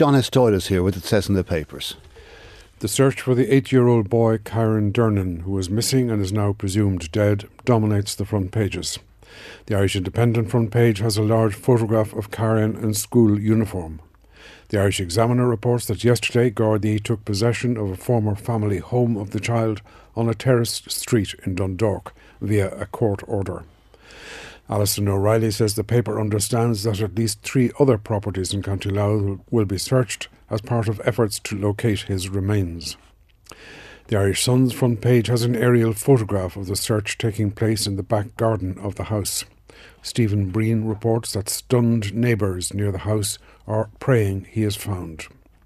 John S. Doyle is here with it says in the papers. The search for the 8-year-old boy Kieran Durnan, who is missing and is now presumed dead, dominates the front pages. The Irish Independent front page has a large photograph of Kieran in school uniform. The Irish Examiner reports that yesterday Gardaí took possession of a former family home of the child on a terraced street in Dundalk via a court order. Alison O'Reilly says the paper understands that at least 3 other properties in County Louth will be searched as part of efforts to locate his remains. The Irish Sun's front page has an aerial photograph of the search taking place in the back garden of the house. Stephen Breen reports that stunned neighbours near the house are praying he is found.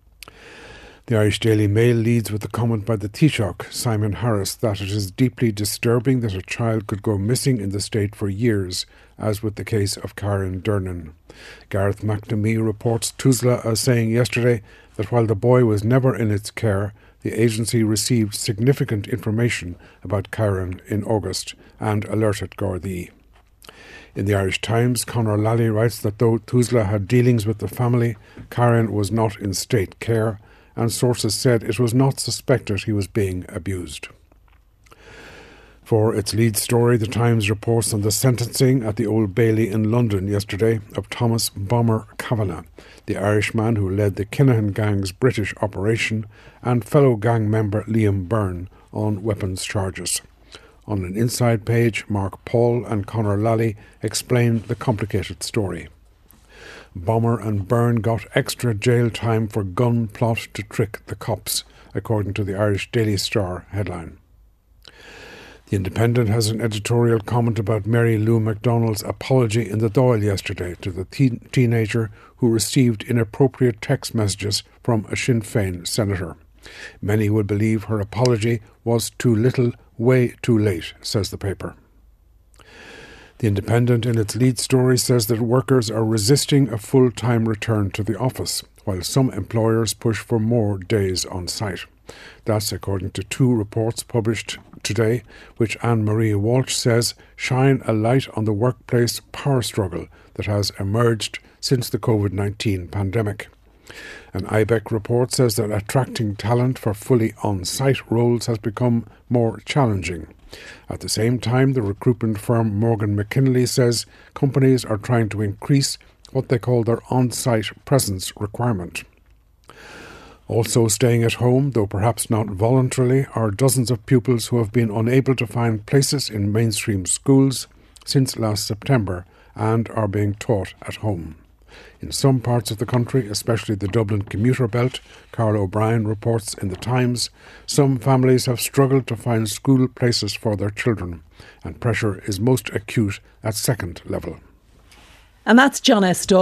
The Irish Daily Mail leads with the comment by the Taoiseach, Simon Harris, that it is deeply disturbing that a child could go missing in the state for years, as with the case of Kieran Durnan. Gareth McNamee reports TUSLA as saying yesterday that while the boy was never in its care, the agency received significant information about Kieran in August and alerted Gardaí. In the Irish Times, Conor Lally writes that though TUSLA had dealings with the family, Kieran was not in state care, and sources said it was not suspected he was being abused. For its lead story, the Times reports on the sentencing at the Old Bailey in London yesterday of Thomas Bomber Kavanagh, the Irishman who led the Kinahan gang's British operation, and fellow gang member Liam Byrne on weapons charges. On an inside page, Mark Paul and Conor Lally explain the complicated story. Bomber and Byrne got extra jail time for gun plot to trick the cops, according to the Irish Daily Star headline. The Independent has an editorial comment about Mary Lou MacDonald's apology in the Dáil yesterday to the teenager who received inappropriate text messages from a Sinn Féin senator. Many would believe her apology was too little, way too late, says the paper. The Independent, in its lead story, says that workers are resisting a full-time return to the office, while some employers push for more days on site. That's according to 2 reports published today, which Anne-Marie Walsh says shine a light on the workplace power struggle that has emerged since the COVID-19 pandemic. An IBEC report says that attracting talent for fully on-site roles has become more challenging. At the same time, the recruitment firm Morgan McKinley says companies are trying to increase what they call their on-site presence requirement. Also staying at home, though perhaps not voluntarily, are dozens of pupils who have been unable to find places in mainstream schools since last September and are being taught at home. In some parts of the country, especially the Dublin commuter belt, Carl O'Brien reports in the Times, some families have struggled to find school places for their children, and pressure is most acute at second level. And that's John S. Doyle.